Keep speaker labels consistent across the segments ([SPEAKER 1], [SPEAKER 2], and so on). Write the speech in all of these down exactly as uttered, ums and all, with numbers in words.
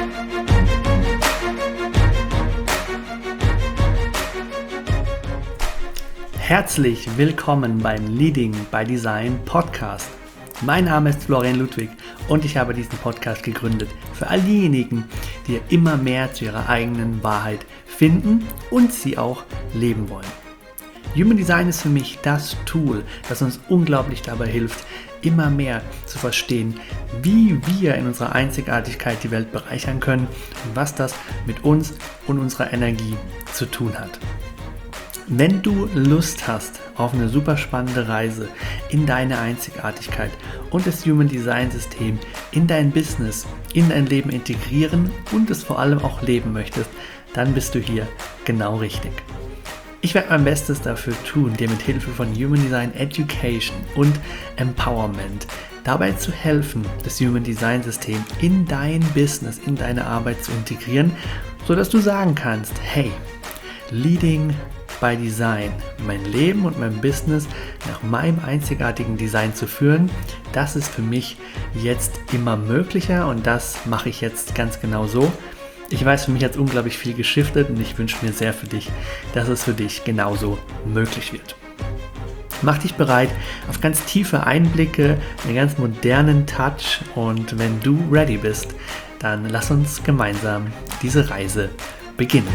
[SPEAKER 1] Herzlich willkommen beim Leading by Design Podcast. Mein Name ist Florian Ludwig und ich habe diesen Podcast gegründet für all diejenigen, die immer mehr zu ihrer eigenen Wahrheit finden und sie auch leben wollen. Human Design ist für mich das Tool, das uns unglaublich dabei hilft, immer mehr zu verstehen, wie wir in unserer Einzigartigkeit die Welt bereichern können und was das mit uns und unserer Energie zu tun hat. Wenn du Lust hast auf eine super spannende Reise in deine Einzigartigkeit und das Human Design System in dein Business, in dein Leben integrieren und es vor allem auch leben möchtest, dann bist du hier genau richtig. Ich werde mein Bestes dafür tun, dir mit Hilfe von Human Design Education und Empowerment dabei zu helfen, das Human Design System in dein Business, in deine Arbeit zu integrieren, sodass du sagen kannst, hey, Leading by Design, mein Leben und mein Business nach meinem einzigartigen Design zu führen, das ist für mich jetzt immer möglicher und das mache ich jetzt ganz genau so. Ich weiß, für mich hat es unglaublich viel geschiftet und ich wünsche mir sehr für dich, dass es für dich genauso möglich wird. Mach dich bereit auf ganz tiefe Einblicke, einen ganz modernen Touch und wenn du ready bist, dann lass uns gemeinsam diese Reise beginnen.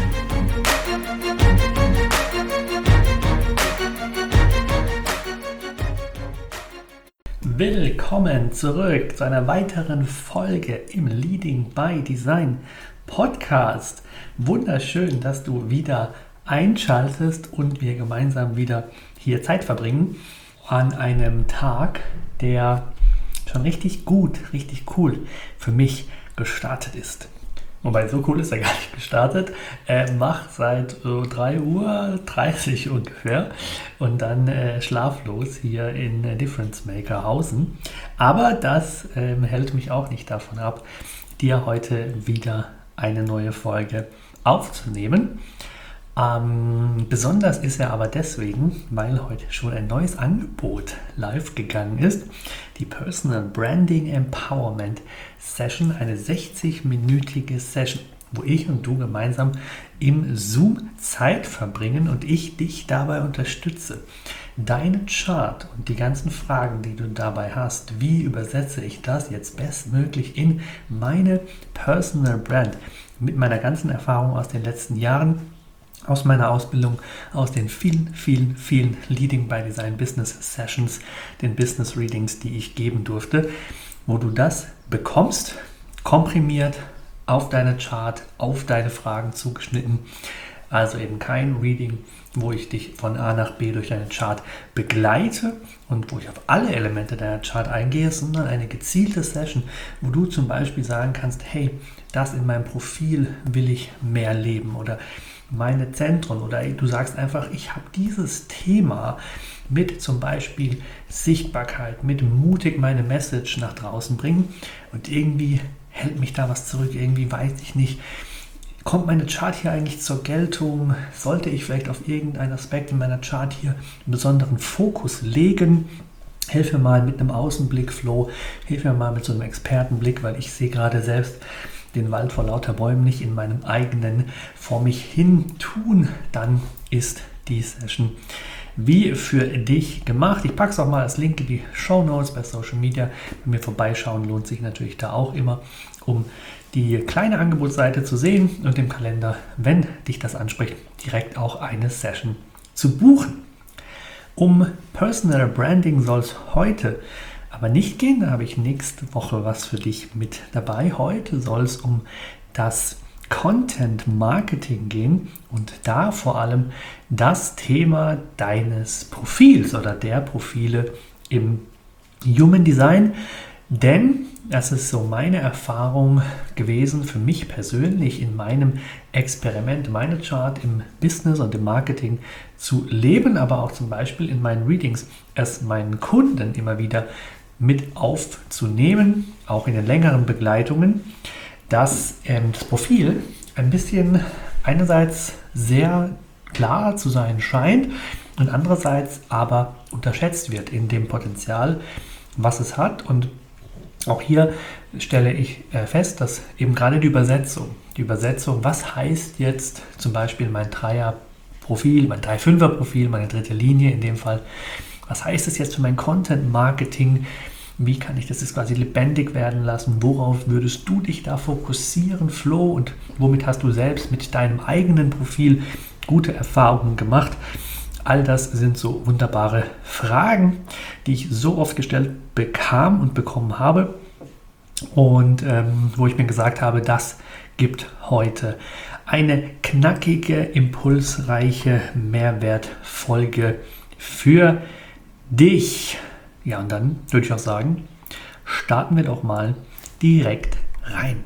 [SPEAKER 1] Willkommen zurück zu einer weiteren Folge im Leading by Design Podcast. Wunderschön, dass du wieder einschaltest und wir gemeinsam wieder hier Zeit verbringen an einem Tag, der schon richtig gut, richtig cool für mich gestartet ist. Wobei, so cool ist er gar nicht gestartet. Er macht seit so drei Uhr dreißig ungefähr und dann äh, schlaflos hier in äh, Difference Maker hausen. Aber das ähm, hält mich auch nicht davon ab, dir heute wieder eine neue Folge aufzunehmen. Ähm, besonders ist er aber deswegen, weil heute schon ein neues Angebot live gegangen ist. Die Personal Branding Empowerment Session, eine sechzig-minütige Session, wo ich und du gemeinsam im Zoom Zeit verbringen und ich dich dabei unterstütze. Deinen Chart und die ganzen Fragen, die du dabei hast, wie übersetze ich das jetzt bestmöglich in meine Personal Brand mit meiner ganzen Erfahrung aus den letzten Jahren, aus meiner Ausbildung, aus den vielen, vielen, vielen Leading by Design Business Sessions, den Business Readings, die ich geben durfte, wo du das bekommst, komprimiert auf deine Chart, auf deine Fragen zugeschnitten. Also eben kein Reading, wo ich dich von A nach B durch deine Chart begleite und wo ich auf alle Elemente deiner Chart eingehe, sondern eine gezielte Session, wo du zum Beispiel sagen kannst, hey, das in meinem Profil will ich mehr leben oder meine Zentren oder du sagst einfach, ich habe dieses Thema mit zum Beispiel Sichtbarkeit, mit mutig meine Message nach draußen bringen und irgendwie hält mich da was zurück, irgendwie weiß ich nicht, kommt meine Chart hier eigentlich zur Geltung, sollte ich vielleicht auf irgendeinen Aspekt in meiner Chart hier einen besonderen Fokus legen, hilf mir mal mit einem Außenblick, Flo, hilf mir mal mit so einem Expertenblick, weil ich sehe gerade selbst den Wald vor lauter Bäumen nicht in meinem eigenen vor mich hin tun, dann ist die Session wie für dich gemacht. Ich packe es auch mal als Link in die Shownotes bei Social Media. Bei mir vorbeischauen lohnt sich natürlich da auch immer, um die kleine Angebotsseite zu sehen und im Kalender, wenn dich das anspricht, direkt auch eine Session zu buchen. Um Personal Branding soll es heute aber nicht gehen, da habe ich nächste Woche was für dich mit dabei. Heute soll es um das Content Marketing gehen und da vor allem das Thema deines Profils oder der Profile im Human Design, denn das ist so meine Erfahrung gewesen für mich persönlich in meinem Experiment, meine Chart im Business und im Marketing zu leben, aber auch zum Beispiel in meinen Readings es meinen Kunden immer wieder mit aufzunehmen, auch in den längeren Begleitungen, dass ähm, das Profil ein bisschen einerseits sehr klar zu sein scheint und andererseits aber unterschätzt wird in dem Potenzial, was es hat. Und auch hier stelle ich äh, fest, dass eben gerade die Übersetzung, die Übersetzung, was heißt jetzt zum Beispiel mein Dreier-Profil, mein Drei-Fünfer-Profil, meine dritte Linie in dem Fall, was heißt es jetzt für mein Content-Marketing? Wie kann ich das jetzt quasi lebendig werden lassen? Worauf würdest du dich da fokussieren, Flo? Und womit hast du selbst mit deinem eigenen Profil gute Erfahrungen gemacht? All das sind so wunderbare Fragen, die ich so oft gestellt bekam und bekommen habe. Und ähm, wo ich mir gesagt habe, das gibt heute eine knackige, impulsreiche Mehrwertfolge für dich. Ja, und dann würde ich auch sagen, starten wir doch mal direkt rein.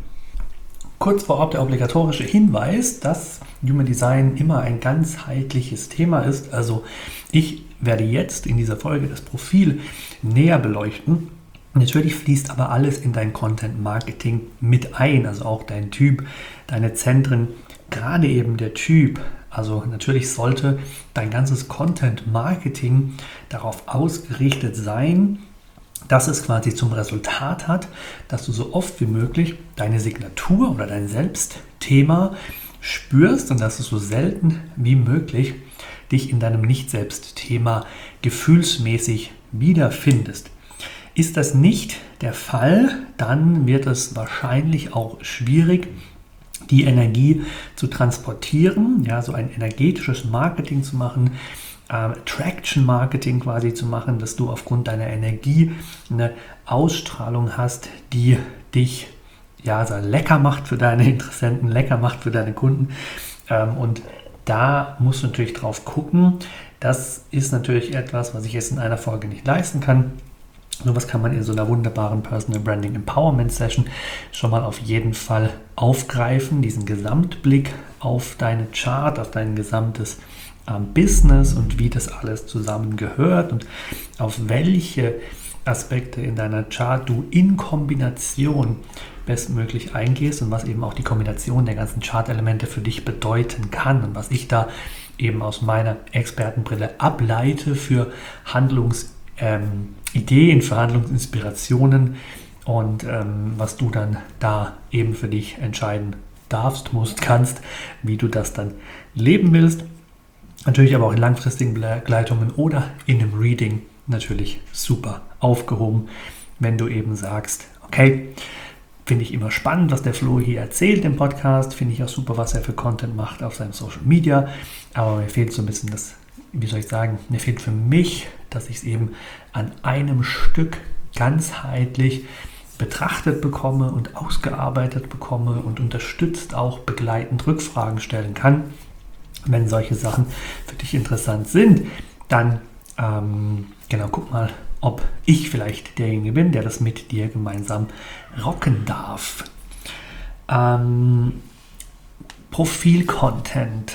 [SPEAKER 1] Kurz vorab der obligatorische Hinweis, dass Human Design immer ein ganzheitliches Thema ist. Also ich werde jetzt in dieser Folge das Profil näher beleuchten. Natürlich fließt aber alles in dein Content Marketing mit ein, also auch dein Typ, deine Zentren, gerade eben der Typ. Also natürlich sollte dein ganzes Content Marketing darauf ausgerichtet sein, dass es quasi zum Resultat hat, dass du so oft wie möglich deine Signatur oder dein Selbstthema spürst und dass du so selten wie möglich dich in deinem Nicht-Selbst-Thema gefühlsmäßig wiederfindest. Ist das nicht der Fall, dann wird es wahrscheinlich auch schwierig, die Energie zu transportieren, ja, so ein energetisches Marketing zu machen, äh, Attraction Marketing quasi zu machen, dass du aufgrund deiner Energie eine Ausstrahlung hast, die dich ja so lecker macht für deine Interessenten, lecker macht für deine Kunden. Ähm, und da musst du natürlich drauf gucken. Das ist natürlich etwas, was ich jetzt in einer Folge nicht leisten kann. Sowas kann man in so einer wunderbaren Personal Branding Empowerment Session schon mal auf jeden Fall aufgreifen, diesen Gesamtblick auf deine Chart, auf dein gesamtes ähm, Business und wie das alles zusammengehört und auf welche Aspekte in deiner Chart du in Kombination bestmöglich eingehst und was eben auch die Kombination der ganzen Chart-Elemente für dich bedeuten kann und was ich da eben aus meiner Expertenbrille ableite für Handlungs- Ähm, Ideen, Verhandlungsinspirationen und ähm, was du dann da eben für dich entscheiden darfst, musst, kannst, wie du das dann leben willst. Natürlich aber auch in langfristigen Begleitungen oder in einem Reading natürlich super aufgehoben, wenn du eben sagst, okay, finde ich immer spannend, was der Flo hier erzählt im Podcast, finde ich auch super, was er für Content macht auf seinem Social Media, aber mir fehlt so ein bisschen das, wie soll ich sagen, mir fehlt für mich, dass ich es eben an einem Stück ganzheitlich betrachtet bekomme und ausgearbeitet bekomme und unterstützt auch begleitend Rückfragen stellen kann. Wenn solche Sachen für dich interessant sind, dann ähm, genau, guck mal, ob ich vielleicht derjenige bin, der das mit dir gemeinsam rocken darf. Ähm, Profil-Content.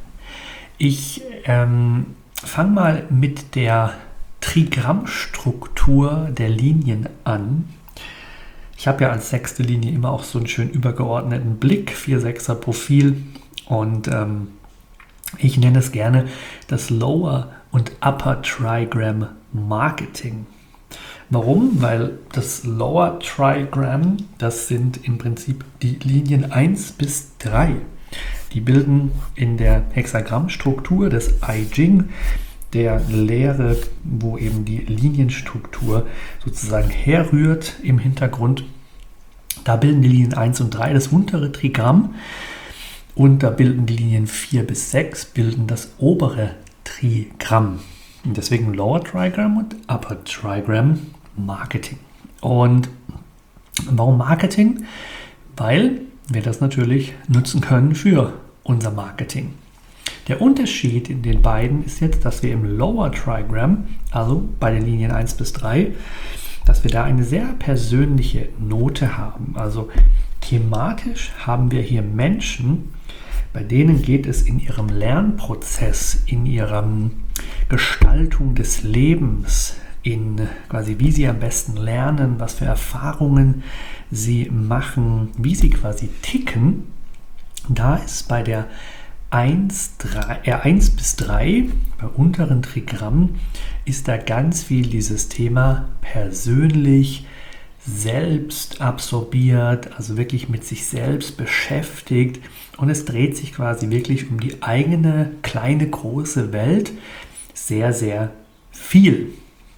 [SPEAKER 1] Ich ähm, fange mal mit der Trigrammstruktur der Linien an. Ich habe ja als sechste Linie immer auch so einen schön übergeordneten Blick, vier sechser Profil und ähm, ich nenne es gerne das Lower und Upper Trigram Marketing. Warum? Weil das Lower Trigram, das sind im Prinzip die Linien eins bis drei. Die bilden in der Hexagrammstruktur des I Ching, der Lehre, wo eben die Linienstruktur sozusagen herrührt im Hintergrund. Da bilden die Linien eins und drei das untere Trigramm und da bilden die Linien vier bis sechs bilden das obere Trigramm. Und deswegen Lower Trigram und Upper Trigram Marketing. Und warum Marketing? Weil wir das natürlich nutzen können für unser Marketing. Der Unterschied in den beiden ist jetzt, dass wir im Lower Trigram, also bei den Linien eins bis drei, dass wir da eine sehr persönliche Note haben. Also thematisch haben wir hier Menschen, bei denen geht es in ihrem Lernprozess, in ihrer Gestaltung des Lebens, in quasi wie sie am besten lernen, was für Erfahrungen sie machen, wie sie quasi ticken. Da ist bei der eins bis drei, bei unteren Trigramm, ist da ganz viel dieses Thema persönlich, selbst absorbiert, also wirklich mit sich selbst beschäftigt und es dreht sich quasi wirklich um die eigene kleine, große Welt sehr, sehr viel.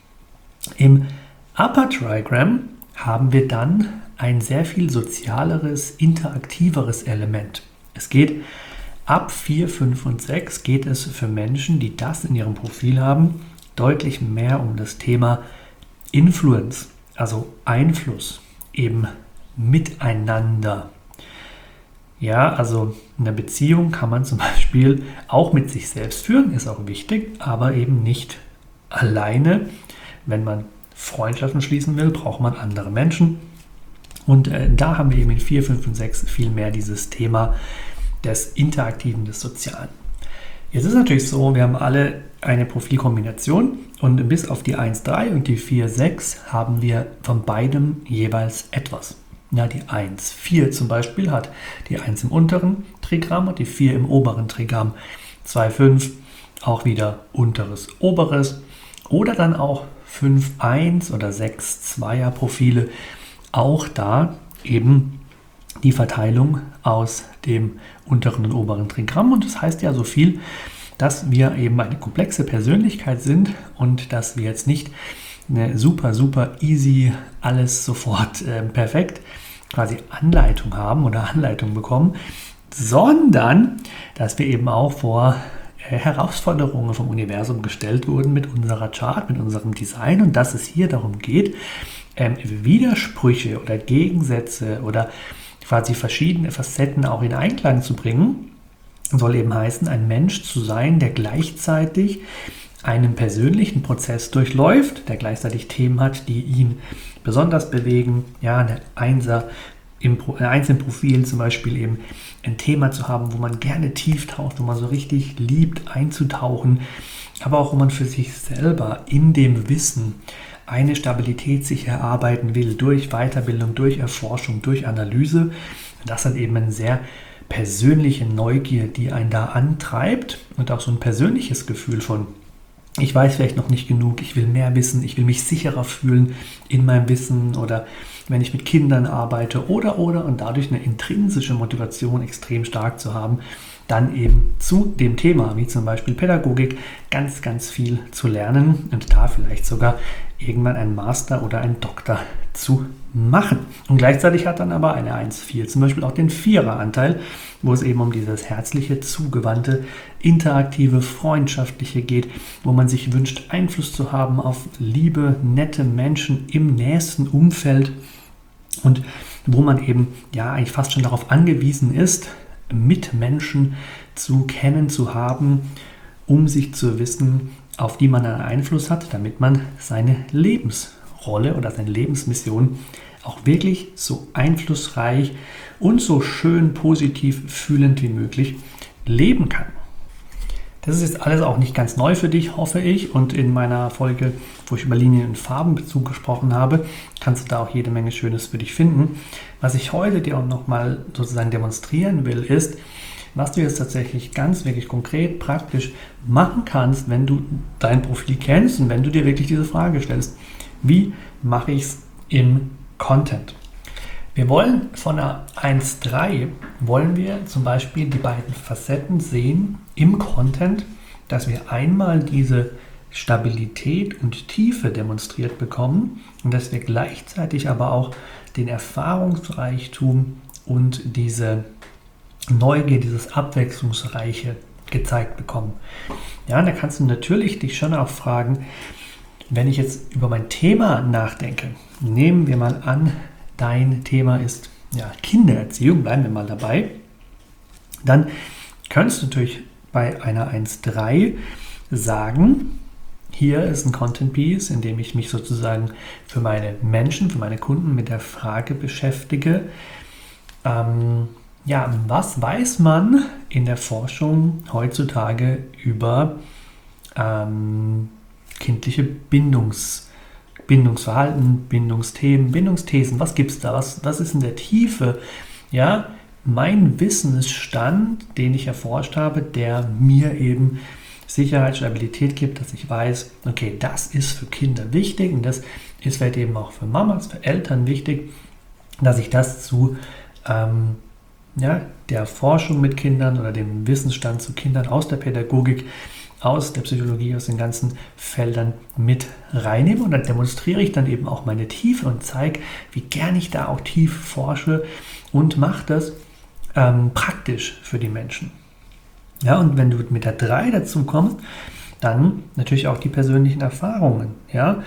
[SPEAKER 1] Im Upper Trigram haben wir dann ein sehr viel sozialeres, interaktiveres Element. Es geht ab vier, fünf und sechs geht es für Menschen, die das in ihrem Profil haben, deutlich mehr um das Thema Influence, also Einfluss, eben miteinander. Ja, also eine Beziehung kann man zum Beispiel auch mit sich selbst führen, ist auch wichtig, aber eben nicht alleine. Wenn man Freundschaften schließen will, braucht man andere Menschen. Und äh, da haben wir eben in vier, fünf und sechs viel mehr dieses Thema des Interaktiven, des Sozialen. Jetzt ist es natürlich so, wir haben alle eine Profilkombination und bis auf die eins drei und die vier sechs haben wir von beidem jeweils etwas. Ja, die eins vier zum Beispiel hat die eins im unteren Trigramm und die vier im oberen Trigramm. zwei fünf auch wieder unteres, oberes oder dann auch fünf eins oder sechs zweier Profile. Auch da eben die Verteilung aus dem unteren und oberen Trigramm. Und das heißt ja so viel, dass wir eben eine komplexe Persönlichkeit sind und dass wir jetzt nicht eine super, super easy, alles sofort äh, perfekt quasi Anleitung haben oder Anleitung bekommen, sondern dass wir eben auch vor äh, Herausforderungen vom Universum gestellt wurden mit unserer Chart, mit unserem Design und dass es hier darum geht, ähm, Widersprüche oder Gegensätze oder quasi verschiedene Facetten auch in Einklang zu bringen, soll eben heißen, ein Mensch zu sein, der gleichzeitig einen persönlichen Prozess durchläuft, der gleichzeitig Themen hat, die ihn besonders bewegen. Ja, eine Einser im Pro, eine Eins im Profil zum Beispiel eben ein Thema zu haben, wo man gerne tief taucht, wo man so richtig liebt, einzutauchen, aber auch wo man für sich selber in dem Wissen eine Stabilität sich erarbeiten will, durch Weiterbildung, durch Erforschung, durch Analyse. Das hat eben eine sehr persönliche Neugier, die einen da antreibt und auch so ein persönliches Gefühl von, ich weiß vielleicht noch nicht genug, ich will mehr wissen, ich will mich sicherer fühlen in meinem Wissen oder wenn ich mit Kindern arbeite oder, oder und dadurch eine intrinsische Motivation extrem stark zu haben, dann eben zu dem Thema, wie zum Beispiel Pädagogik, ganz, ganz viel zu lernen und da vielleicht sogar irgendwann einen Master oder einen Doktor zu machen. Und gleichzeitig hat dann aber eine eins vier zum Beispiel auch den Vierer-Anteil, wo es eben um dieses herzliche, zugewandte, interaktive, freundschaftliche geht, wo man sich wünscht, Einfluss zu haben auf liebe, nette Menschen im nächsten Umfeld und wo man eben ja eigentlich fast schon darauf angewiesen ist, Mitmenschen zu kennen, zu haben, um sich zu wissen, auf die man einen Einfluss hat, damit man seine Lebensrolle oder seine Lebensmission auch wirklich so einflussreich und so schön positiv fühlend wie möglich leben kann. Das ist jetzt alles auch nicht ganz neu für dich, hoffe ich. Und in meiner Folge, wo ich über Linien- und Farbenbezug gesprochen habe, kannst du da auch jede Menge Schönes für dich finden. Was ich heute dir auch nochmal sozusagen demonstrieren will, ist, was du jetzt tatsächlich ganz wirklich konkret, praktisch machen kannst, wenn du dein Profil kennst und wenn du dir wirklich diese Frage stellst. Wie mache ich es im Content? Wir wollen von einer eins drei, wollen wir zum Beispiel die beiden Facetten sehen im Content, dass wir einmal diese Stabilität und Tiefe demonstriert bekommen und dass wir gleichzeitig aber auch den Erfahrungsreichtum und diese Neugier, dieses Abwechslungsreiche gezeigt bekommen. Ja, da kannst du natürlich dich schon auch fragen, wenn ich jetzt über mein Thema nachdenke, nehmen wir mal an, dein Thema ist ja, Kindererziehung, bleiben wir mal dabei, dann könntest du natürlich bei einer eins drei sagen, hier ist ein Content Piece, in dem ich mich sozusagen für meine Menschen, für meine Kunden mit der Frage beschäftige, ähm, ja, was weiß man in der Forschung heutzutage über ähm, kindliche Bindungs, Bindungsverhalten, Bindungsthemen, Bindungsthesen? Was gibt es da? Was, was ist in der Tiefe? Ja, mein Wissensstand, den ich erforscht habe, der mir eben Sicherheit, Stabilität gibt, dass ich weiß, okay, das ist für Kinder wichtig und das ist vielleicht eben auch für Mamas, für Eltern wichtig, dass ich das zu ähm, ja, der Forschung mit Kindern oder dem Wissensstand zu Kindern aus der Pädagogik, aus der Psychologie, aus den ganzen Feldern mit reinnehme. Und dann demonstriere ich dann eben auch meine Tiefe und zeige, wie gern ich da auch tief forsche und mache das ähm, praktisch für die Menschen. Ja, und wenn du mit der drei dazu kommst, dann natürlich auch die persönlichen Erfahrungen. Ja,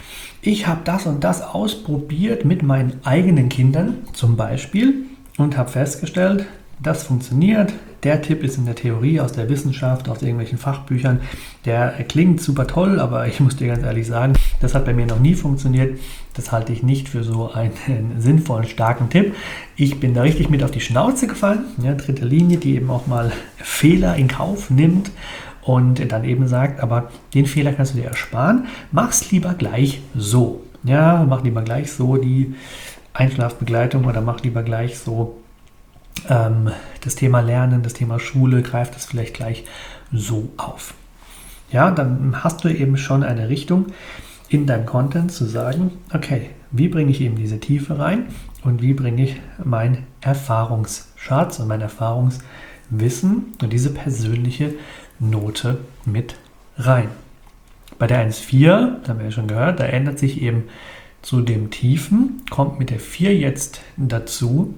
[SPEAKER 1] ich habe das und das ausprobiert mit meinen eigenen Kindern zum Beispiel und habe festgestellt, das funktioniert. Der Tipp ist in der Theorie, aus der Wissenschaft, aus irgendwelchen Fachbüchern, der klingt super toll, aber ich muss dir ganz ehrlich sagen, das hat bei mir noch nie funktioniert. Das halte ich nicht für so einen sinnvollen, starken Tipp. Ich bin da richtig mit auf die Schnauze gefallen. Ja, dritte Linie, die eben auch mal Fehler in Kauf nimmt und dann eben sagt, aber den Fehler kannst du dir ersparen. Mach's lieber gleich so. Ja, mach lieber gleich so die Einschlafbegleitung oder mach lieber gleich so ähm, das Thema Lernen, das Thema Schule, greift das vielleicht gleich so auf. Ja, dann hast du eben schon eine Richtung in deinem Content zu sagen, okay, wie bringe ich eben diese Tiefe rein und wie bringe ich meinen Erfahrungsschatz und mein Erfahrungswissen und diese persönliche Note mit rein. Bei der eins Komma vier, da haben wir ja schon gehört, da ändert sich eben zu dem Tiefen, kommt mit der vier jetzt dazu,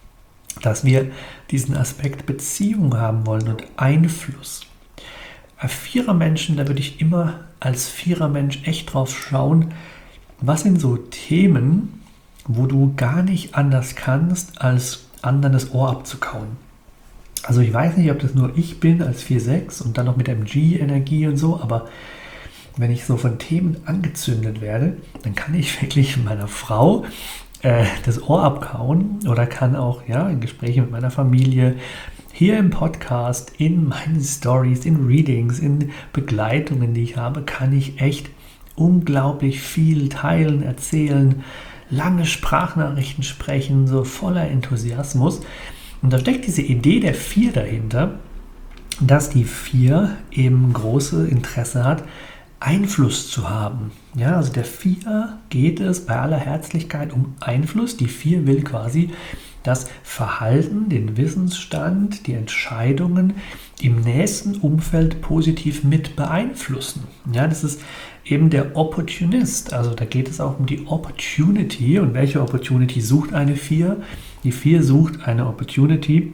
[SPEAKER 1] dass wir diesen Aspekt Beziehung haben wollen und Einfluss. Ein Vierer-Menschen, da würde ich immer als Vierer-Mensch echt drauf schauen, was sind so Themen, wo du gar nicht anders kannst, als anderen das Ohr abzukauen. Also ich weiß nicht, ob das nur ich bin als vier sechs und dann noch mit M G-Energie und so, aber wenn ich so von Themen angezündet werde, dann kann ich wirklich meiner Frau äh, das Ohr abkauen oder kann auch ja, in Gesprächen mit meiner Familie, hier im Podcast, in meinen Stories, in Readings, in Begleitungen, die ich habe, kann ich echt unglaublich viel teilen, erzählen, lange Sprachnachrichten sprechen, so voller Enthusiasmus. Und da steckt diese Idee der vier dahinter, dass die vier eben große Interesse hat, Einfluss zu haben. Ja, also der vier geht es bei aller Herzlichkeit um Einfluss. Die vier will quasi das Verhalten, den Wissensstand, die Entscheidungen im nächsten Umfeld positiv mit beeinflussen. Ja, das ist eben der Opportunist. Also da geht es auch um die Opportunity. Und welche Opportunity sucht eine vier? Die vier sucht eine Opportunity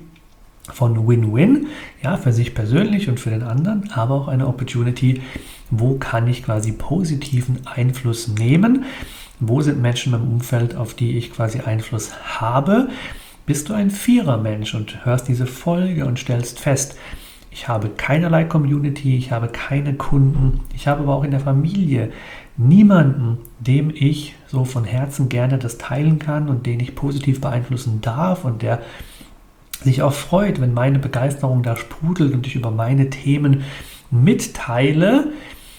[SPEAKER 1] von Win-Win, ja, für sich persönlich und für den anderen, aber auch eine Opportunity, wo kann ich quasi positiven Einfluss nehmen, wo sind Menschen im Umfeld, auf die ich quasi Einfluss habe. Bist du ein Vierer-Mensch und hörst diese Folge und stellst fest, ich habe keinerlei Community, ich habe keine Kunden, ich habe aber auch in der Familie niemanden, dem ich so von Herzen gerne das teilen kann und den ich positiv beeinflussen darf und der sich auch freut, wenn meine Begeisterung da sprudelt und ich über meine Themen mitteile,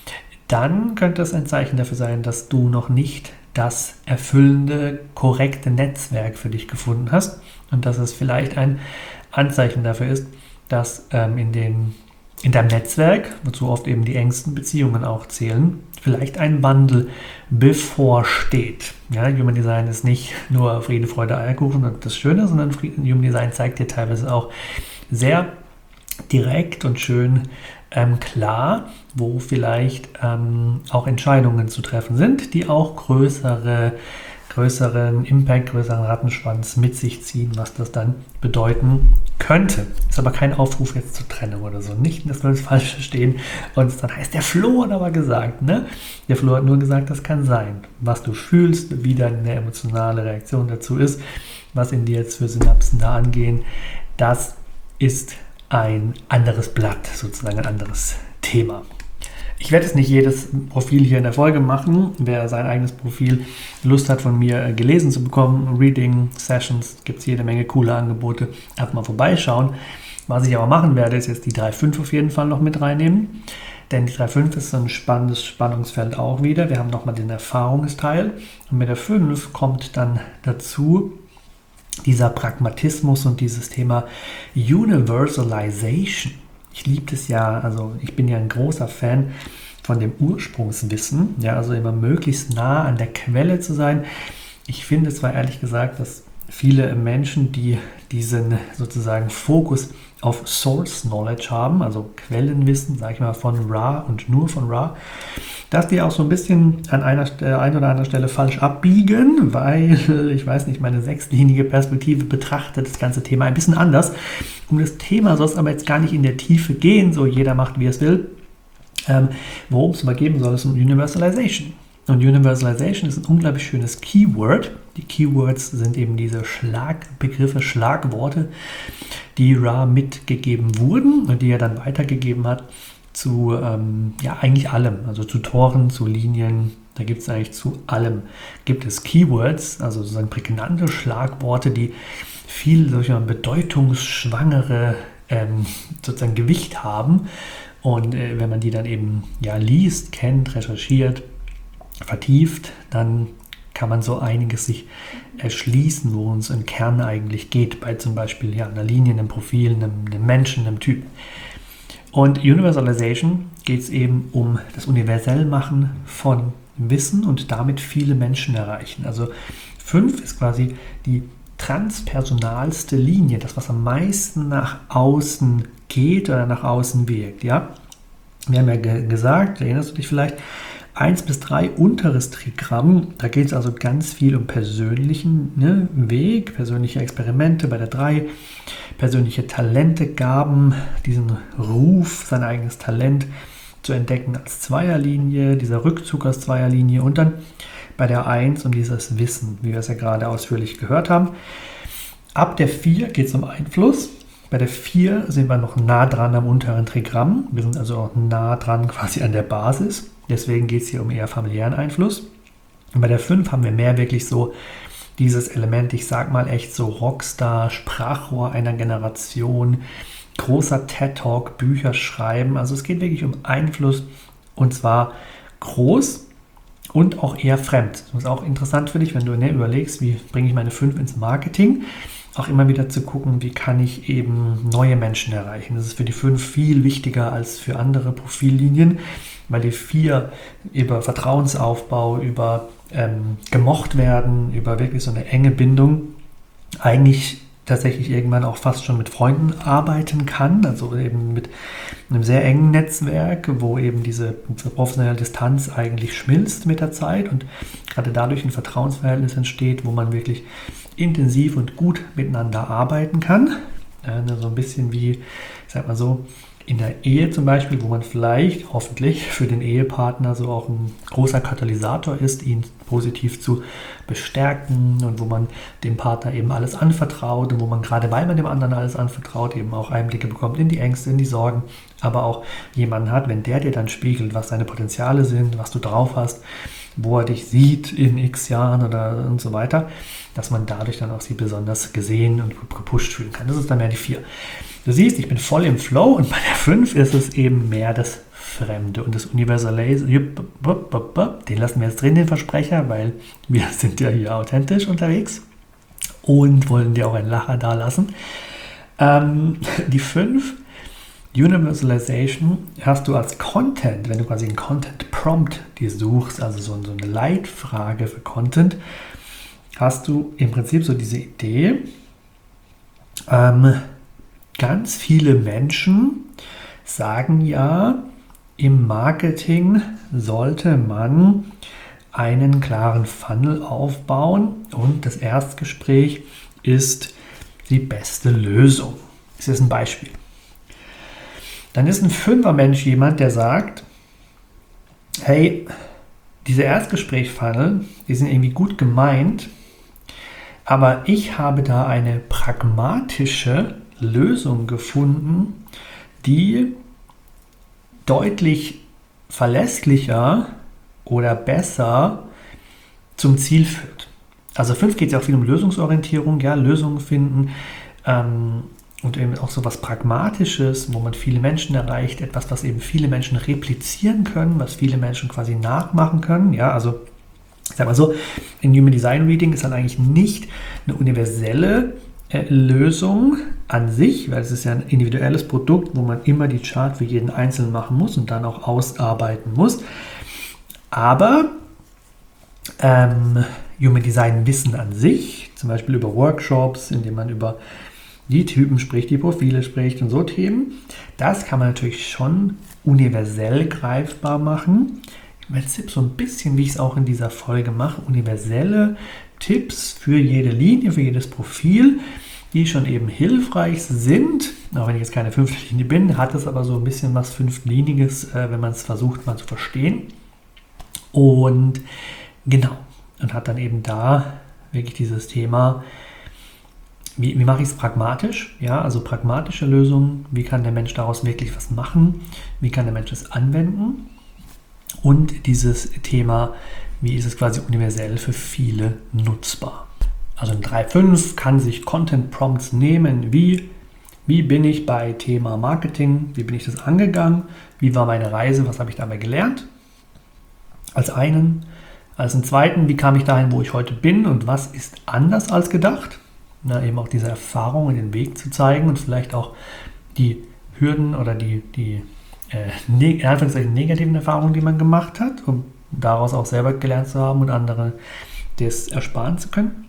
[SPEAKER 1] dann könnte es ein Zeichen dafür sein, dass du noch nicht das erfüllende, korrekte Netzwerk für dich gefunden hast und dass es vielleicht ein Anzeichen dafür ist, dass ähm, in, den, in deinem Netzwerk, wozu oft eben die engsten Beziehungen auch zählen, vielleicht ein Wandel bevorsteht. Ja, Human Design ist nicht nur Friede, Freude, Eierkuchen und das Schöne, sondern Human Design zeigt dir teilweise auch sehr direkt und schön ähm, klar, wo vielleicht ähm, auch Entscheidungen zu treffen sind, die auch größere, größeren Impact, größeren Rattenschwanz mit sich ziehen, was das dann bedeuten könnte. Ist aber kein Aufruf jetzt zur Trennung oder so. Nicht, dass wir es falsch verstehen und dann heißt, der Flo hat aber gesagt, ne? Der Flo hat nur gesagt, das kann sein. Was du fühlst, wie deine emotionale Reaktion dazu ist, was in dir jetzt für Synapsen da angehen, das ist ein anderes Blatt, sozusagen ein anderes Thema. Ich werde jetzt nicht jedes Profil hier in der Folge machen. Wer sein eigenes Profil Lust hat, von mir gelesen zu bekommen, Reading, Sessions, gibt es jede Menge coole Angebote. Einfach mal vorbeischauen. Was ich aber machen werde, ist jetzt die drei fünf auf jeden Fall noch mit reinnehmen. Denn die drei fünf ist so ein spannendes Spannungsfeld auch wieder. Wir haben nochmal den Erfahrungsteil. Und mit der fünf kommt dann dazu dieser Pragmatismus und dieses Thema Universalization. ich liebe es ja, also ich bin ja ein großer Fan von dem Ursprungswissen, ja, also immer möglichst nah an der Quelle zu sein. Ich finde zwar ehrlich gesagt, dass viele Menschen, die diesen sozusagen Fokus auf Source Knowledge haben, also Quellenwissen, sage ich mal, von Ra und nur von Ra, dass die auch so ein bisschen an einer äh, ein oder anderen Stelle falsch abbiegen, weil, ich weiß nicht, meine sechslinige Perspektive betrachtet das ganze Thema ein bisschen anders. Um das Thema soll es aber jetzt gar nicht in der Tiefe gehen, so jeder macht, wie er es will. Ähm, worum es aber geben soll, ist um Universalization. Und Universalization ist ein unglaublich schönes Keyword. Die Keywords sind eben diese Schlagbegriffe, Schlagworte, die Ra mitgegeben wurden und die er dann weitergegeben hat zu ähm, ja, eigentlich allem. Also zu Toren, zu Linien, da gibt es eigentlich zu allem. Gibt es Keywords, also sozusagen prägnante Schlagworte, die viel solcher bedeutungsschwangere ähm, sozusagen Gewicht haben. Und äh, wenn man die dann eben ja, liest, kennt, recherchiert, vertieft, dann kann man so einiges sich erschließen, worum es im Kern eigentlich geht, bei zum Beispiel ja, einer Linie, einem Profil, einem, einem Menschen, einem Typ. Und Universalization geht es eben um das Universellmachen von Wissen und damit viele Menschen erreichen. Also fünf ist quasi die transpersonalste Linie, das, was am meisten nach außen geht oder nach außen wirkt. Ja? Wir haben ja ge- gesagt, erinnerst du dich vielleicht, eins bis drei unteres Trigramm, da geht es also ganz viel um persönlichen ne, Weg, persönliche Experimente bei der drei, persönliche Talente, Gaben, diesen Ruf, sein eigenes Talent zu entdecken als Zweierlinie, dieser Rückzug als Zweierlinie und dann bei der eins um dieses Wissen, wie wir es ja gerade ausführlich gehört haben. Ab der vier geht es um Einfluss. Bei der vier sind wir noch nah dran am unteren Trigramm. Wir sind also auch nah dran quasi an der Basis. Deswegen geht es hier um eher familiären Einfluss. Und bei der fünf haben wir mehr wirklich so dieses Element, ich sag mal echt so Rockstar, Sprachrohr einer Generation, großer TED-Talk, Bücher schreiben. Also es geht wirklich um Einfluss und zwar groß und auch eher fremd. Das ist auch interessant für dich, wenn du ne, überlegst, wie bringe ich meine fünf ins Marketing. Auch immer wieder zu gucken, wie kann ich eben neue Menschen erreichen. Das ist für die fünf viel wichtiger als für andere Profillinien, weil die vier über Vertrauensaufbau, über ähm, gemocht werden, über wirklich so eine enge Bindung eigentlich tatsächlich irgendwann auch fast schon mit Freunden arbeiten kann, also eben mit einem sehr engen Netzwerk, wo eben diese, diese professionelle Distanz eigentlich schmilzt mit der Zeit und gerade dadurch ein Vertrauensverhältnis entsteht, wo man wirklich intensiv und gut miteinander arbeiten kann. Äh, so ein bisschen wie, ich sag mal so, in der Ehe zum Beispiel, wo man vielleicht hoffentlich für den Ehepartner so auch ein großer Katalysator ist, ihn positiv zu bestärken und wo man dem Partner eben alles anvertraut und wo man gerade, weil man dem anderen alles anvertraut, eben auch Einblicke bekommt in die Ängste, in die Sorgen, aber auch jemanden hat, wenn der dir dann spiegelt, was deine Potenziale sind, was du drauf hast, wo er dich sieht in x Jahren oder und so weiter, dass man dadurch dann auch sie besonders gesehen und gepusht fühlen kann. Das ist dann mehr die vier. Du siehst, ich bin voll im Flow und bei der fünf ist es eben mehr das Fremde und das Universale. Den lassen wir jetzt drin, den Versprecher, weil wir sind ja hier authentisch unterwegs und wollen dir auch einen Lacher da lassen. Ähm, die fünf, Universalization, hast du als Content, wenn du quasi einen Content Prompt dir suchst, also so, so eine Leitfrage für Content, hast du im Prinzip so diese Idee, ähm, ganz viele Menschen sagen ja, im Marketing sollte man einen klaren Funnel aufbauen und das Erstgespräch ist die beste Lösung. Das ist ein Beispiel. Dann ist ein Fünfer-Mensch jemand, der sagt, hey, diese Erstgespräch-Funnel, die sind irgendwie gut gemeint, aber ich habe da eine pragmatische Lösung gefunden, die deutlich verlässlicher oder besser zum Ziel führt. Also fünf geht es ja auch viel um Lösungsorientierung, ja, Lösungen finden ähm, und eben auch so was Pragmatisches, wo man viele Menschen erreicht, etwas, was eben viele Menschen replizieren können, was viele Menschen quasi nachmachen können, ja, also ich sag mal so, in Human Design Reading ist dann eigentlich nicht eine universelle äh, Lösung an sich, weil es ist ja ein individuelles Produkt, wo man immer die Chart für jeden Einzelnen machen muss und dann auch ausarbeiten muss. Aber ähm, Human Design Wissen an sich, zum Beispiel über Workshops, indem man über die Typen spricht, die Profile spricht und so Themen, das kann man natürlich schon universell greifbar machen. Ich meine, Tipps so ein bisschen, wie ich es auch in dieser Folge mache, universelle Tipps für jede Linie, für jedes Profil, die schon eben hilfreich sind. Auch wenn ich jetzt keine fünfte Linie bin, hat es aber so ein bisschen was Fünfliniges, äh, wenn man es versucht mal zu verstehen. Und genau, und hat dann eben da wirklich dieses Thema, wie, wie mache ich es pragmatisch? Ja, also pragmatische Lösungen, wie kann der Mensch daraus wirklich was machen? Wie kann der Mensch es anwenden? Und dieses Thema, wie ist es quasi universell für viele nutzbar? Also ein drei fünf kann sich Content Prompts nehmen, wie, wie bin ich bei Thema Marketing, wie bin ich das angegangen, wie war meine Reise, was habe ich dabei gelernt, als einen. Als einen zweiten, wie kam ich dahin, wo ich heute bin und was ist anders als gedacht? Na, eben auch diese Erfahrung und den Weg zu zeigen und vielleicht auch die Hürden oder die, die äh, in Anführungszeichen negativen Erfahrungen, die man gemacht hat, um daraus auch selber gelernt zu haben und andere das ersparen zu können.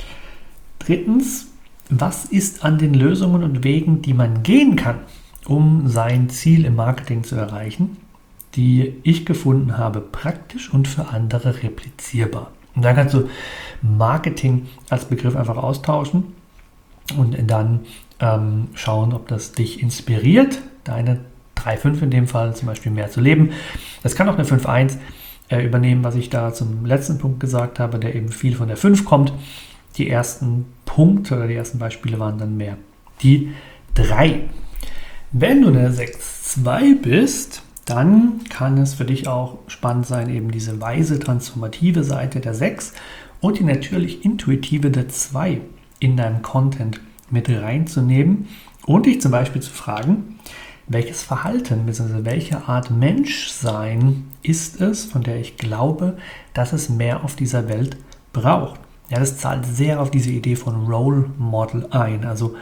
[SPEAKER 1] Drittens, was ist an den Lösungen und Wegen, die man gehen kann, um sein Ziel im Marketing zu erreichen, die ich gefunden habe, praktisch und für andere replizierbar. Und dann kannst du Marketing als Begriff einfach austauschen und dann ähm, schauen, ob das dich inspiriert, deine drei fünf in dem Fall zum Beispiel mehr zu leben. Das kann auch eine fünf eins äh, übernehmen, was ich da zum letzten Punkt gesagt habe, der eben viel von der fünf kommt. Die ersten Punkte oder die ersten Beispiele waren dann mehr die drei. Wenn du eine sechs zwei bist, dann kann es für dich auch spannend sein, eben diese weise, transformative Seite der sechs und die natürlich intuitive der zwei in deinem Content mit reinzunehmen und dich zum Beispiel zu fragen, welches Verhalten bzw. welche Art Menschsein ist es, von der ich glaube, dass es mehr auf dieser Welt braucht. Ja, das zahlt sehr auf diese Idee von Role Model ein. Also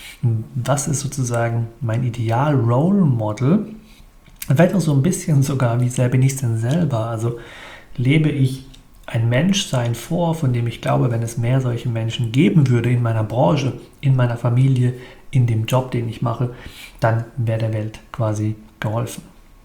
[SPEAKER 1] was ist sozusagen mein Ideal Role Model? Und vielleicht auch so ein bisschen sogar, wie sehr bin ich es denn selber? Also lebe ich ein Menschsein vor, von dem ich glaube, wenn es mehr solche Menschen geben würde in meiner Branche, in meiner Familie, in dem Job, den ich mache, dann wäre der Welt quasi geholfen.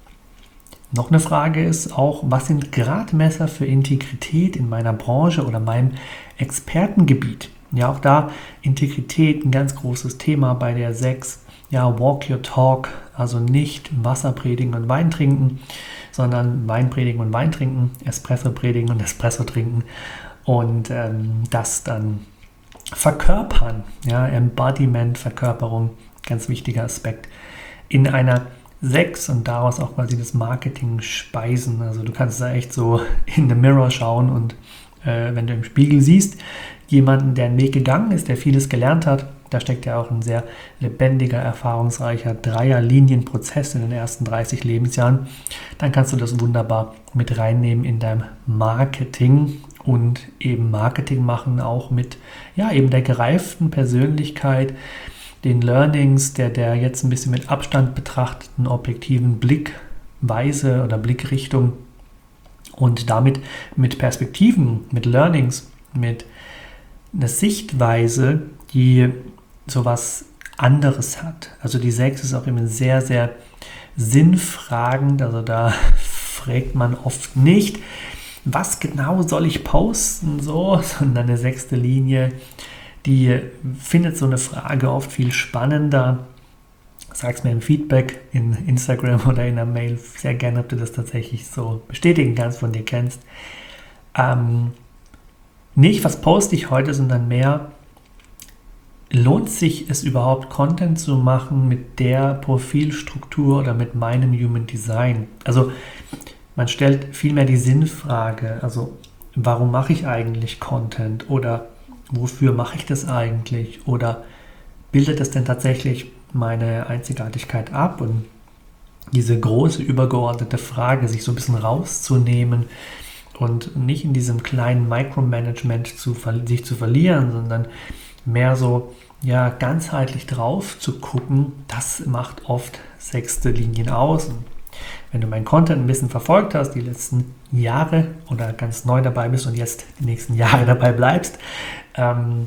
[SPEAKER 1] Noch eine Frage ist auch, was sind Gradmesser für Integrität in meiner Branche oder meinem Expertengebiet? Ja, auch da Integrität ein ganz großes Thema bei der sechs. Ja, walk your talk, also nicht Wasser predigen und Wein trinken, sondern Wein predigen und Wein trinken, Espresso predigen und Espresso trinken und ähm, das dann verkörpern. Ja, Embodiment, Verkörperung, ganz wichtiger Aspekt in einer sechs und daraus auch quasi das Marketing speisen. Also du kannst da echt so in the mirror schauen und äh, wenn du im Spiegel siehst, jemanden, der einen Weg gegangen ist, der vieles gelernt hat, da steckt ja auch ein sehr lebendiger, erfahrungsreicher Dreierlinienprozess in den ersten dreißig Lebensjahren, dann kannst du das wunderbar mit reinnehmen in dein Marketing und eben Marketing machen, auch mit ja, eben der gereiften Persönlichkeit, den Learnings, der, der jetzt ein bisschen mit Abstand betrachteten objektiven Blickweise oder Blickrichtung und damit mit Perspektiven, mit Learnings, mit einer Sichtweise, die sowas anderes hat. Also die sechs ist auch immer sehr, sehr sinnfragend, also da fragt man oft nicht, was genau soll ich posten, so, sondern eine sechste Linie, die findet so eine Frage oft viel spannender. Sag's mir im Feedback in Instagram oder in einer Mail sehr gerne, ob du das tatsächlich so bestätigen kannst, von dir kennst. Ähm, nicht, was poste ich heute, sondern mehr, lohnt sich es überhaupt, Content zu machen mit der Profilstruktur oder mit meinem Human Design? Also man stellt vielmehr die Sinnfrage, also warum mache ich eigentlich Content oder wofür mache ich das eigentlich oder bildet das denn tatsächlich meine Einzigartigkeit ab? Und diese große übergeordnete Frage, sich so ein bisschen rauszunehmen und nicht in diesem kleinen Micromanagement zu, sich zu verlieren, sondern mehr so ja, ganzheitlich drauf zu gucken, das macht oft sechste Linien aus. Und wenn du meinen Content ein bisschen verfolgt hast, die letzten Jahre oder ganz neu dabei bist und jetzt die nächsten Jahre dabei bleibst, ähm,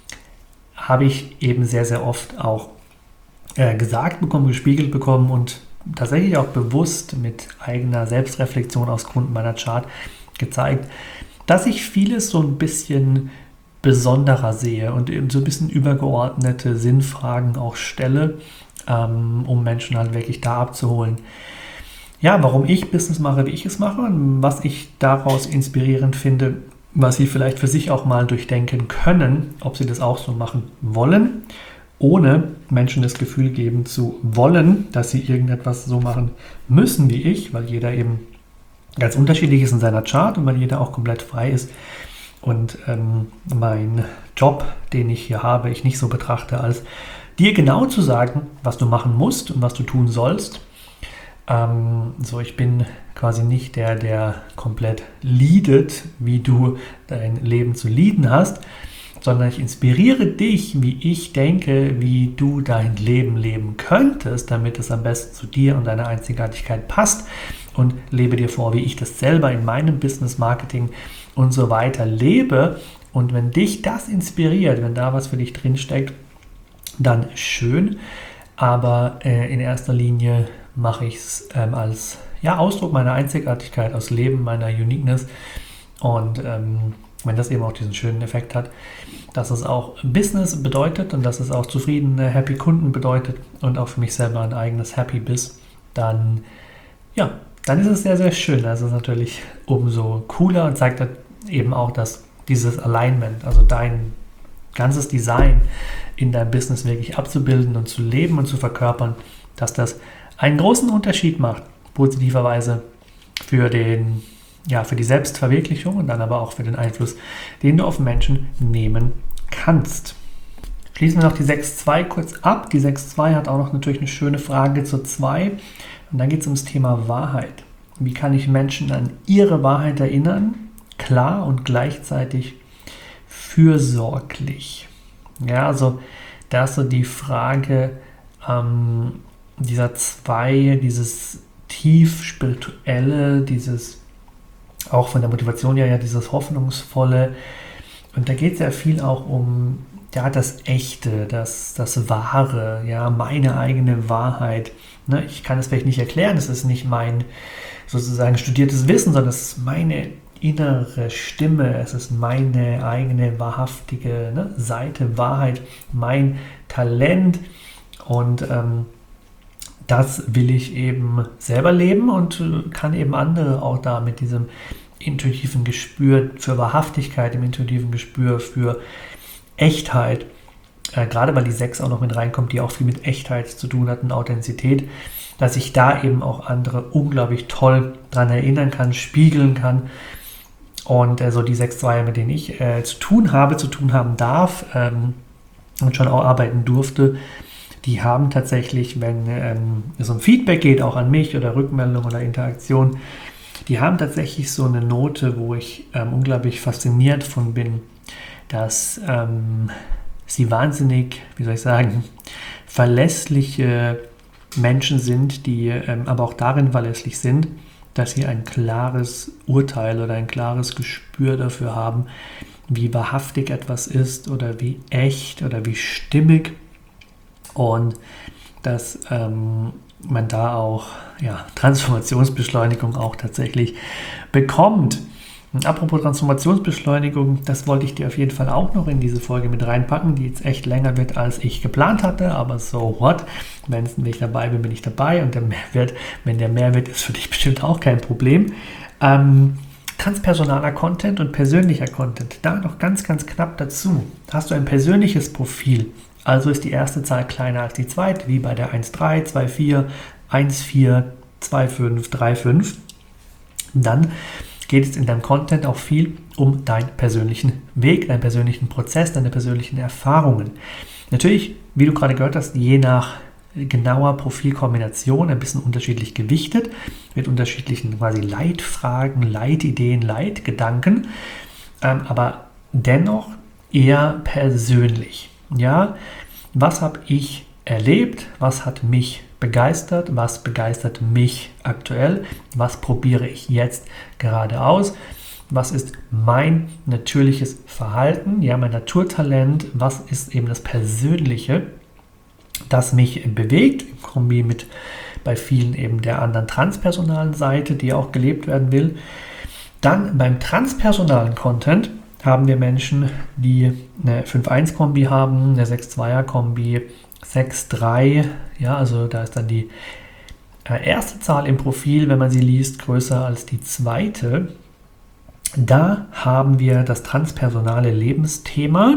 [SPEAKER 1] habe ich eben sehr, sehr oft auch äh, gesagt bekommen, gespiegelt bekommen und tatsächlich auch bewusst mit eigener Selbstreflexion aus Grund meiner Chart gezeigt, dass ich vieles so ein bisschen besonderer sehe und eben so ein bisschen übergeordnete Sinnfragen auch stelle, ähm, um Menschen halt wirklich da abzuholen. Ja, warum ich Business mache, wie ich es mache und was ich daraus inspirierend finde, was sie vielleicht für sich auch mal durchdenken können, ob sie das auch so machen wollen, ohne Menschen das Gefühl geben zu wollen, dass sie irgendetwas so machen müssen wie ich, weil jeder eben ganz unterschiedlich ist in seiner Chart und weil jeder auch komplett frei ist. Und ähm, mein Job, den ich hier habe, ich nicht so betrachte, als dir genau zu sagen, was du machen musst und was du tun sollst. Ähm, so, ich bin quasi nicht der, der komplett leadet, wie du dein Leben zu leaden hast, sondern ich inspiriere dich, wie ich denke, wie du dein Leben leben könntest, damit es am besten zu dir und deiner Einzigartigkeit passt, und lebe dir vor, wie ich das selber in meinem Business, Marketing und so weiter lebe. Und wenn dich das inspiriert, wenn da was für dich drinsteckt, dann schön. Aber äh, in erster Linie mache ich es ähm, als ja, Ausdruck meiner Einzigartigkeit, aus Leben meiner Uniqueness. Und ähm, wenn das eben auch diesen schönen Effekt hat, dass es auch Business bedeutet und dass es auch zufriedene, happy Kunden bedeutet und auch für mich selber ein eigenes Happy Biz, dann ja, dann ist es sehr, sehr schön. Das ist natürlich umso cooler und zeigt eben auch, dass dieses Alignment, also dein ganzes Design in deinem Business wirklich abzubilden und zu leben und zu verkörpern, dass das einen großen Unterschied macht, positiverweise für den, ja, für die Selbstverwirklichung und dann aber auch für den Einfluss, den du auf Menschen nehmen kannst. Schließen wir noch die sechs zwei kurz ab. Die sechs zwei hat auch noch natürlich eine schöne Frage zur zwei. Und dann geht es ums Thema Wahrheit. Wie kann ich Menschen an ihre Wahrheit erinnern? Klar und gleichzeitig fürsorglich. Ja, also da ist so die Frage ähm, dieser zwei, dieses tief spirituelle, dieses auch von der Motivation her ja dieses hoffnungsvolle. Und da geht es ja viel auch um ja, das Echte, das, das Wahre, ja, meine eigene Wahrheit. Ne, ich kann es vielleicht nicht erklären, es ist nicht mein sozusagen studiertes Wissen, sondern es ist meine innere Stimme, es ist meine eigene wahrhaftige ne, Seite, Wahrheit, mein Talent, und ähm, das will ich eben selber leben und äh, kann eben andere auch da mit diesem intuitiven Gespür für Wahrhaftigkeit, dem intuitiven Gespür für Echtheit, äh, gerade weil die sechs auch noch mit reinkommt, die auch viel mit Echtheit zu tun hat und Authentizität, dass ich da eben auch andere unglaublich toll dran erinnern kann, spiegeln kann. Und äh, so die sechs zwei, mit denen ich äh, zu tun habe, zu tun haben darf ähm, und schon auch arbeiten durfte, die haben tatsächlich, wenn ähm, es um Feedback geht, auch an mich oder Rückmeldung oder Interaktion, die haben tatsächlich so eine Note, wo ich ähm, unglaublich fasziniert von bin, dass ähm, sie wahnsinnig, wie soll ich sagen, verlässliche Menschen sind, die ähm, aber auch darin verlässlich sind, dass sie ein klares Urteil oder ein klares Gespür dafür haben, wie wahrhaftig etwas ist oder wie echt oder wie stimmig, und dass ähm, man da auch ja, Transformationsbeschleunigung auch tatsächlich bekommt. Und apropos Transformationsbeschleunigung, das wollte ich dir auf jeden Fall auch noch in diese Folge mit reinpacken, die jetzt echt länger wird, als ich geplant hatte, aber so what, wenn ich dabei bin, bin ich dabei, und der Mehrwert, wenn der Mehrwert ist für dich bestimmt auch kein Problem. Ähm, transpersonaler Content und persönlicher Content, da noch ganz, ganz knapp dazu. Hast du ein persönliches Profil, also ist die erste Zahl kleiner als die zweite, wie bei der eins drei, zwei vier, eins vier, zwei fünf, drei fünf, dann geht es in deinem Content auch viel um deinen persönlichen Weg, deinen persönlichen Prozess, deine persönlichen Erfahrungen. Natürlich, wie du gerade gehört hast, je nach genauer Profilkombination ein bisschen unterschiedlich gewichtet, mit unterschiedlichen quasi Leitfragen, Leitideen, Leitgedanken, ähm, aber dennoch eher persönlich. Ja, was habe ich erlebt? Was hat mich begeistert? Was begeistert mich aktuell? Was probiere ich jetzt gerade aus? Was ist mein natürliches Verhalten? Ja, mein Naturtalent. Was ist eben das Persönliche, das mich bewegt? Im Kombi mit bei vielen eben der anderen transpersonalen Seite, die auch gelebt werden will. Dann beim transpersonalen Content haben wir Menschen, die eine fünf eins Kombi haben, eine sechs zweier Kombi, sechs drei, ja, also da ist dann die erste Zahl im Profil, wenn man sie liest, größer als die zweite. Da haben wir das transpersonale Lebensthema.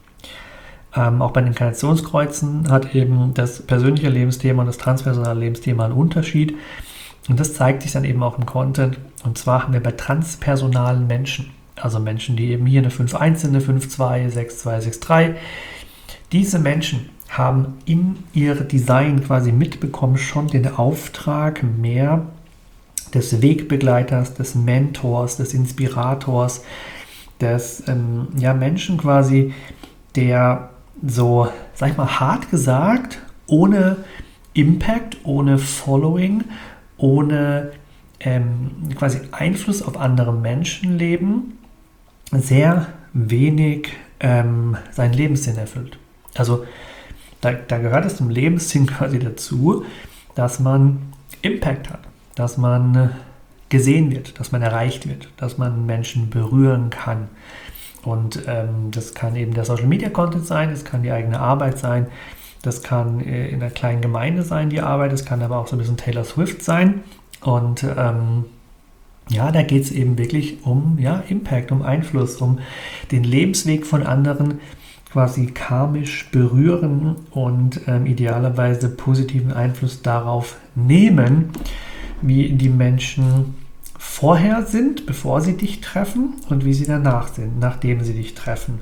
[SPEAKER 1] Ähm, auch bei den Inkarnationskreuzen hat eben das persönliche Lebensthema und das transpersonale Lebensthema einen Unterschied. Und das zeigt sich dann eben auch im Content. Und zwar haben wir bei transpersonalen Menschen, also Menschen, die eben hier eine fünf eins sind, eine fünf zwei, sechs zwei, sechs drei. Diese Menschen haben in ihr Design quasi mitbekommen schon den Auftrag mehr des Wegbegleiters, des Mentors, des Inspirators, des ähm, ja, Menschen quasi, der so, sag ich mal, hart gesagt, ohne Impact, ohne Following, ohne ähm, quasi Einfluss auf andere Menschenleben, sehr wenig ähm, seinen Lebenssinn erfüllt. Also da, da gehört es zum Lebenssinn quasi dazu, dass man Impact hat, dass man gesehen wird, dass man erreicht wird, dass man Menschen berühren kann. Und ähm, das kann eben der Social Media Content sein, das kann die eigene Arbeit sein, das kann äh, in einer kleinen Gemeinde sein, die Arbeit, das kann aber auch so ein bisschen Taylor Swift sein. Und ähm, ja, da geht es eben wirklich um ja, Impact, um Einfluss, um den Lebensweg von anderen quasi karmisch berühren und ähm, idealerweise positiven Einfluss darauf nehmen, wie die Menschen vorher sind, bevor sie dich treffen und wie sie danach sind, nachdem sie dich treffen.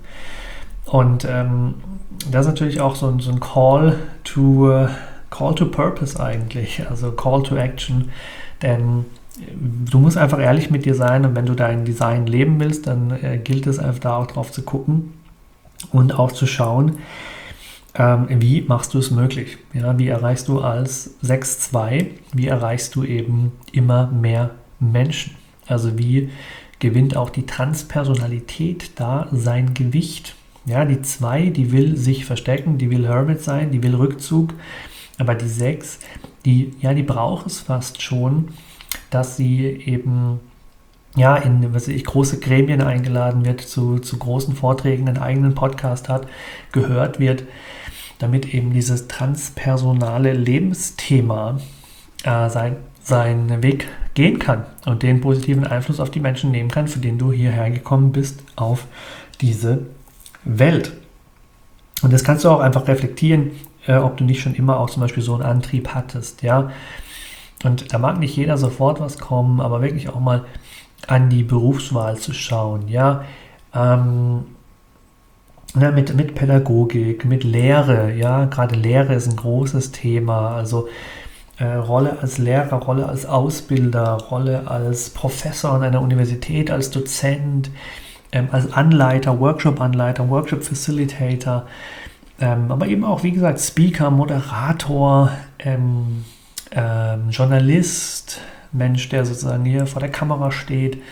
[SPEAKER 1] Und ähm, das ist natürlich auch so ein, so ein Call to, uh, Call to Purpose eigentlich, also Call to Action, denn du musst einfach ehrlich mit dir sein und wenn du dein Design leben willst, dann äh, gilt es einfach da auch drauf zu gucken und auch zu schauen, ähm, wie machst du es möglich? Ja, wie erreichst du als sechs zwei, wie erreichst du eben immer mehr Menschen? Also wie gewinnt auch die Transpersonalität da sein Gewicht? Ja, die zwei, die will sich verstecken, die will Hermit sein, die will Rückzug, aber die sechs, die, ja, die braucht es fast schon, dass sie eben ja, in was weiß ich, große Gremien eingeladen wird, zu, zu großen Vorträgen, einen eigenen Podcast hat, gehört wird, damit eben dieses transpersonale Lebensthema äh, sein, seinen Weg gehen kann und den positiven Einfluss auf die Menschen nehmen kann, für den du hierher gekommen bist auf diese Welt. Und das kannst du auch einfach reflektieren, äh, ob du nicht schon immer auch zum Beispiel so einen Antrieb hattest, ja. Und da mag nicht jeder sofort was kommen, aber wirklich auch mal an die Berufswahl zu schauen, ja, ähm, na, mit, mit Pädagogik, mit Lehre, ja, gerade Lehre ist ein großes Thema, also äh, Rolle als Lehrer, Rolle als Ausbilder, Rolle als Professor an einer Universität, als Dozent, ähm, als Anleiter, Workshop-Anleiter, Workshop-Facilitator, ähm, aber eben auch, wie gesagt, Speaker, Moderator, ähm, ähm, Journalist, Mensch, der sozusagen hier vor der Kamera steht,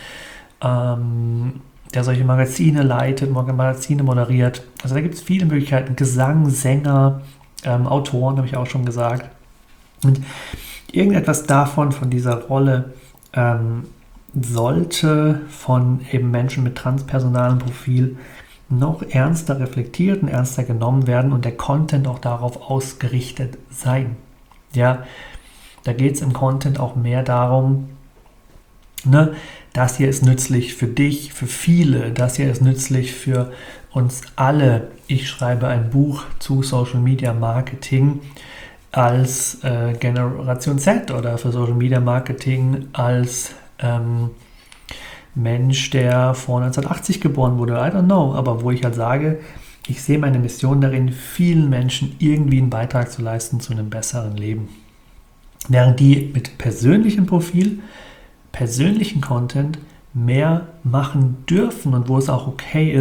[SPEAKER 1] ähm, der solche Magazine leitet, Magazine moderiert. Also da gibt es viele Möglichkeiten. Gesang, Sänger, ähm, Autoren, habe ich auch schon gesagt. Und irgendetwas davon, von dieser Rolle, ähm, sollte von eben Menschen mit transpersonalem Profil noch ernster reflektiert und ernster genommen werden und der Content auch darauf ausgerichtet sein. Ja, da geht es im Content auch mehr darum, ne, das hier ist nützlich für dich, für viele, das hier ist nützlich für uns alle. Ich schreibe ein Buch zu Social Media Marketing als äh, Generation Z oder für Social Media Marketing als ähm, Mensch, der vor neunzehnhundertachtzig geboren wurde, I don't know, aber wo ich halt sage, ich sehe meine Mission darin, vielen Menschen irgendwie einen Beitrag zu leisten zu einem besseren Leben. Während die mit persönlichem Profil, persönlichen Content mehr machen dürfen und wo es auch okay ist,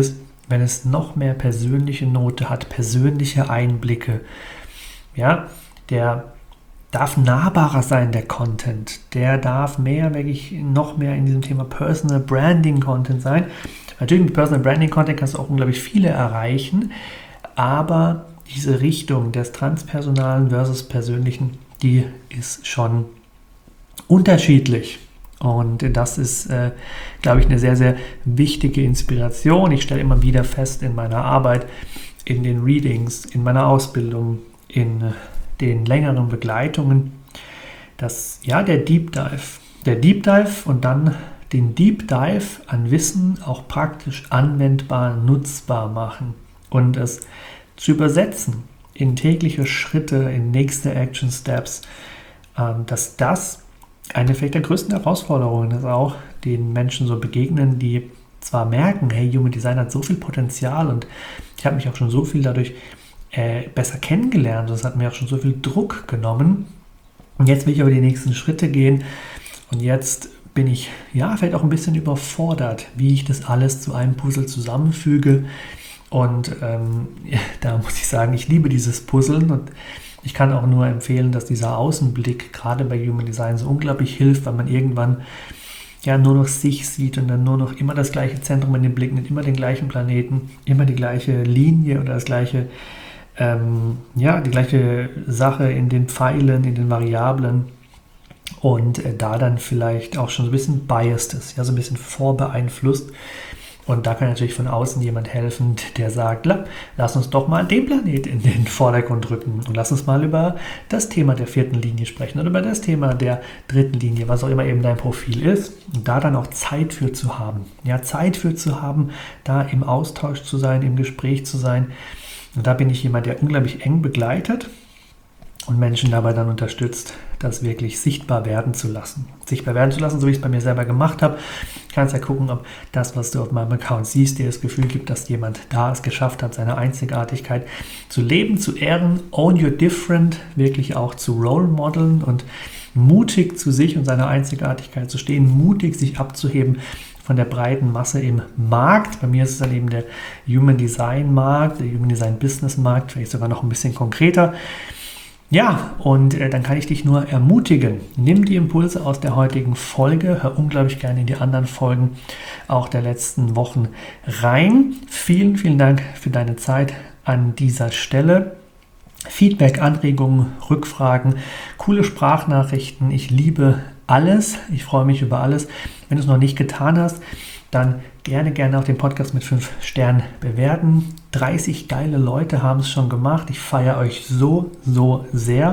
[SPEAKER 1] wenn es noch mehr persönliche Note hat, persönliche Einblicke. Ja, der darf nahbarer sein, der Content. Der darf mehr, wirklich noch mehr in diesem Thema Personal Branding Content sein. Natürlich mit Personal Branding Content kannst du auch unglaublich viele erreichen, aber diese Richtung des Transpersonalen versus Persönlichen, die ist schon unterschiedlich. Und das ist, äh, glaube ich, eine sehr, sehr wichtige Inspiration. Ich stelle immer wieder fest in meiner Arbeit, in den Readings, in meiner Ausbildung, in äh, den längeren Begleitungen, dass ja der Deep Dive, der Deep Dive und dann den Deep Dive an Wissen auch praktisch anwendbar, nutzbar machen und es zu übersetzen in tägliche Schritte, in nächste Action Steps, äh, dass das eine vielleicht der größten Herausforderungen ist auch, den Menschen so begegnen, die zwar merken, hey, Human Design hat so viel Potenzial und ich habe mich auch schon so viel dadurch äh, besser kennengelernt, das hat mir auch schon so viel Druck genommen und jetzt will ich aber die nächsten Schritte gehen und jetzt bin ich ja vielleicht auch ein bisschen überfordert, wie ich das alles zu einem Puzzle zusammenfüge und ähm, ja, da muss ich sagen, ich liebe dieses Puzzeln und ich kann auch nur empfehlen, dass dieser Außenblick gerade bei Human Design so unglaublich hilft, weil man irgendwann ja nur noch sich sieht und dann nur noch immer das gleiche Zentrum in den Blick nimmt, immer den gleichen Planeten, immer die gleiche Linie oder das gleiche, ähm, ja, die gleiche Sache in den Pfeilen, in den Variablen und äh, da dann vielleicht auch schon so ein bisschen biased ist, ja, so ein bisschen vorbeeinflusst. Und da kann natürlich von außen jemand helfen, der sagt, lass uns doch mal den Planet in den Vordergrund rücken und lass uns mal über das Thema der vierten Linie sprechen oder über das Thema der dritten Linie, was auch immer eben dein Profil ist. Und da dann auch Zeit für zu haben. Ja, Zeit für zu haben, da im Austausch zu sein, im Gespräch zu sein. Und da bin ich jemand, der unglaublich eng begleitet und Menschen dabei dann unterstützt, das wirklich sichtbar werden zu lassen. Sichtbar werden zu lassen, so wie ich es bei mir selber gemacht habe. Du kannst ja gucken, ob das, was du auf meinem Account siehst, dir das Gefühl gibt, dass jemand da es geschafft hat, seine Einzigartigkeit zu leben, zu ehren, own your different, wirklich auch zu role modeln und mutig zu sich und seiner Einzigartigkeit zu stehen, mutig sich abzuheben von der breiten Masse im Markt. Bei mir ist es dann eben der Human Design Markt, der Human Design Business Markt, vielleicht sogar noch ein bisschen konkreter. Ja, und äh, dann kann ich dich nur ermutigen, nimm die Impulse aus der heutigen Folge, hör unglaublich gerne in die anderen Folgen auch der letzten Wochen rein. Vielen, vielen Dank für deine Zeit an dieser Stelle. Feedback, Anregungen, Rückfragen, coole Sprachnachrichten, ich liebe alles, ich freue mich über alles. Wenn du es noch nicht getan hast, dann gerne, gerne auch den Podcast mit fünf Sternen bewerten. dreißig geile Leute haben es schon gemacht. Ich feiere euch so, so sehr.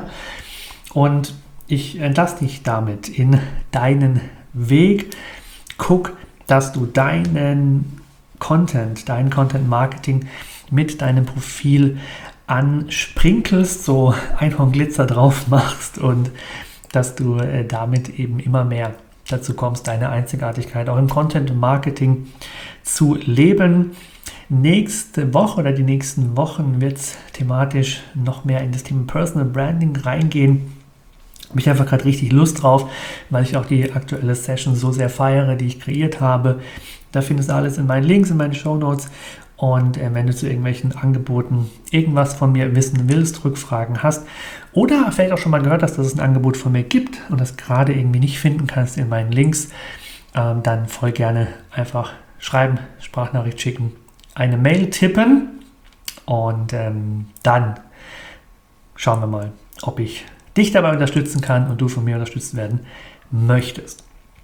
[SPEAKER 1] Und ich entlasse dich damit in deinen Weg. Guck, dass du deinen Content, dein Content Marketing mit deinem Profil ansprinkelst, so Einhornglitzer drauf machst und dass du äh, damit eben immer mehr dazu kommst, deine Einzigartigkeit auch im Content und Marketing zu leben. Nächste Woche oder die nächsten Wochen wird es thematisch noch mehr in das Thema Personal Branding reingehen. Habe ich einfach gerade richtig Lust drauf, weil ich auch die aktuelle Session so sehr feiere, die ich kreiert habe. Da findest du alles in meinen Links, in meinen Shownotes. Und äh, wenn du zu irgendwelchen Angeboten irgendwas von mir wissen willst, Rückfragen hast oder vielleicht auch schon mal gehört hast, dass es ein Angebot von mir gibt und das gerade irgendwie nicht finden kannst in meinen Links, ähm, dann voll gerne einfach schreiben, Sprachnachricht schicken, eine Mail tippen und ähm, dann schauen wir mal, ob ich dich dabei unterstützen kann und du von mir unterstützt werden möchtest.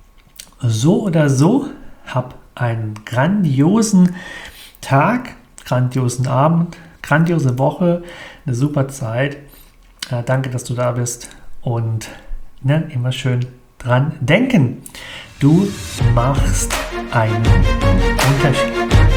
[SPEAKER 1] So oder so, hab einen grandiosen Tag, grandiosen Abend, grandiose Woche, eine super Zeit. Äh, danke, dass du da bist und ne, immer schön dran denken. Du machst einen Unterschied.